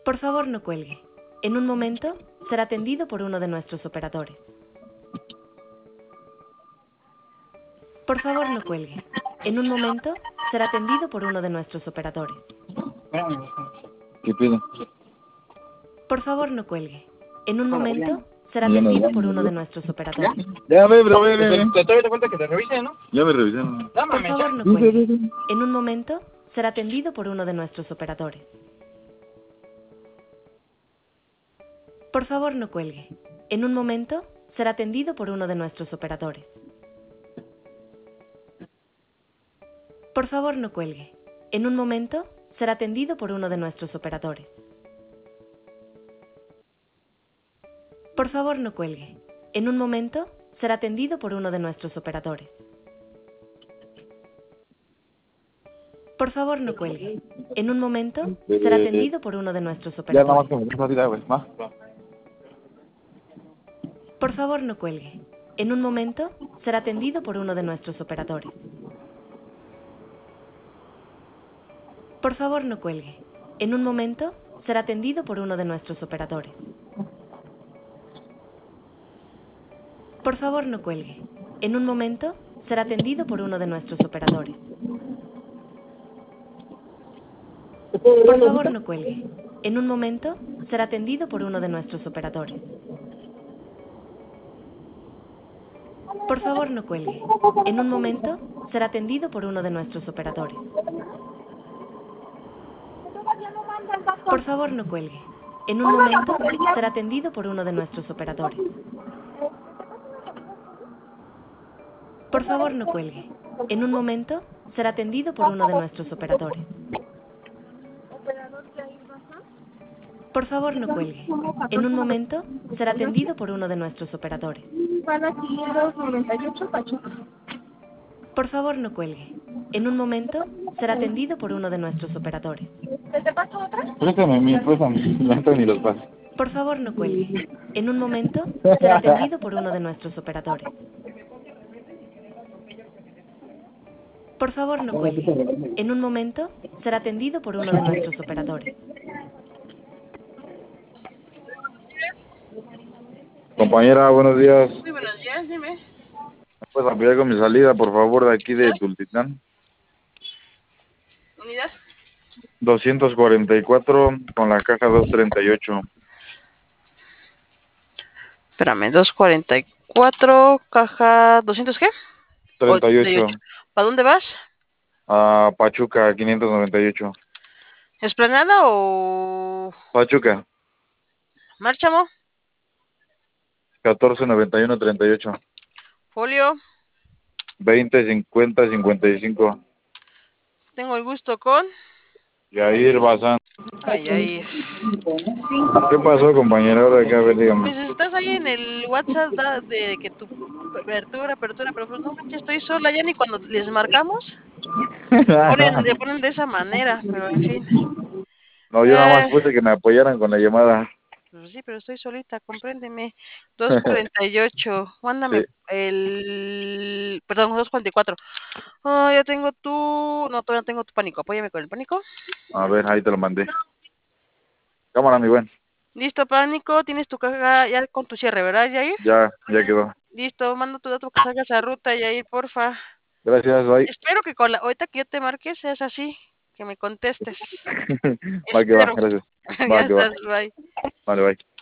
Por favor, no cuelgue. En un momento, será atendido por uno de nuestros operadores. Por favor, no cuelgue. En un momento, será atendido por uno de nuestros operadores. ¿Qué pedo? Por favor, no cuelgue. En un momento, será atendido por uno de nuestros operadores. Ya ve, bro, ve. Te doy cuenta que te revisen, ¿no? Ya me revisaron. Por favor, no cuelgue. En un momento, será atendido por uno de nuestros operadores. Por favor, no cuelgue. En un momento, será atendido por uno de nuestros operadores. Por favor, no cuelgue. En un momento, será atendido por uno de nuestros operadores. Por favor, no cuelgue. En un momento, será atendido por uno de nuestros operadores. Por favor, no cuelgue. En un momento, será atendido por uno de nuestros Ya nada más operadores. que me dejas ir, güey. Va. Por favor, no cuelgue. En un momento, será atendido por uno de nuestros operadores. Por favor, no cuelgue. En un momento, será atendido por uno de nuestros operadores. Por favor, no cuelgue. En un momento, será atendido por uno de nuestros operadores. Por favor, no cuelgue. En un momento, será atendido por uno de nuestros operadores. Por favor, no cuelgue. En un momento, será atendido por uno de nuestros operadores. Por favor, no cuelgue. En un momento, será atendido por uno de nuestros operadores. Por favor, no cuelgue. En un momento, será atendido por uno de nuestros operadores. Por favor, no cuelgue. En un momento, será atendido por uno de nuestros operadores. Por favor, no cuelgue. En un momento, será atendido por uno de nuestros operadores. Préstame. La neta ni los pasos. Por favor, no cuelgue. En un momento, será atendido por uno de nuestros operadores. Por favor, no cuelgue. En un momento, será atendido por uno de nuestros operadores. Compañera, buenos días. Muy buenos días, dime. ¿Me puedes apoyar con mi salida, por favor, de aquí de Tultitlán? Unidad. 244 con la caja 238. Espérame, 244, caja 200, ¿qué? 38. ¿Para dónde vas? A Pachuca, 598. ¿Esplanada o Pachuca, Márchamo? 149138. Folio. 205055. Tengo el gusto con... Yair Bazán. Ay, ay. ¿Qué pasó, compañera? Ahora acá, a ver, dígame. Pues estás ahí en el WhatsApp de que tu apertura, pero pues no manches, estoy sola ya ni cuando les marcamos. Le ponen de esa manera, pero en fin. No, yo nada más puse que me apoyaran con la llamada. Pues sí, pero estoy solita, compréndeme. 248, mándame Sí. perdón, 244. Oh, ya tengo no, todavía no tengo tu pánico, apóyame con el pánico. A ver, ahí te lo mandé. Cámara, mi buen. Listo, pánico, tienes tu caja ya con tu cierre, ¿verdad, Yair? Ya quedó. Listo, mando tu dato que salga esa ruta, Yair, porfa. Gracias, bye. Espero que ahorita que yo te marque seas así, que me contestes. Va que va, Espero. gracias. Ya Va que va. estás, bye. Vale, bye.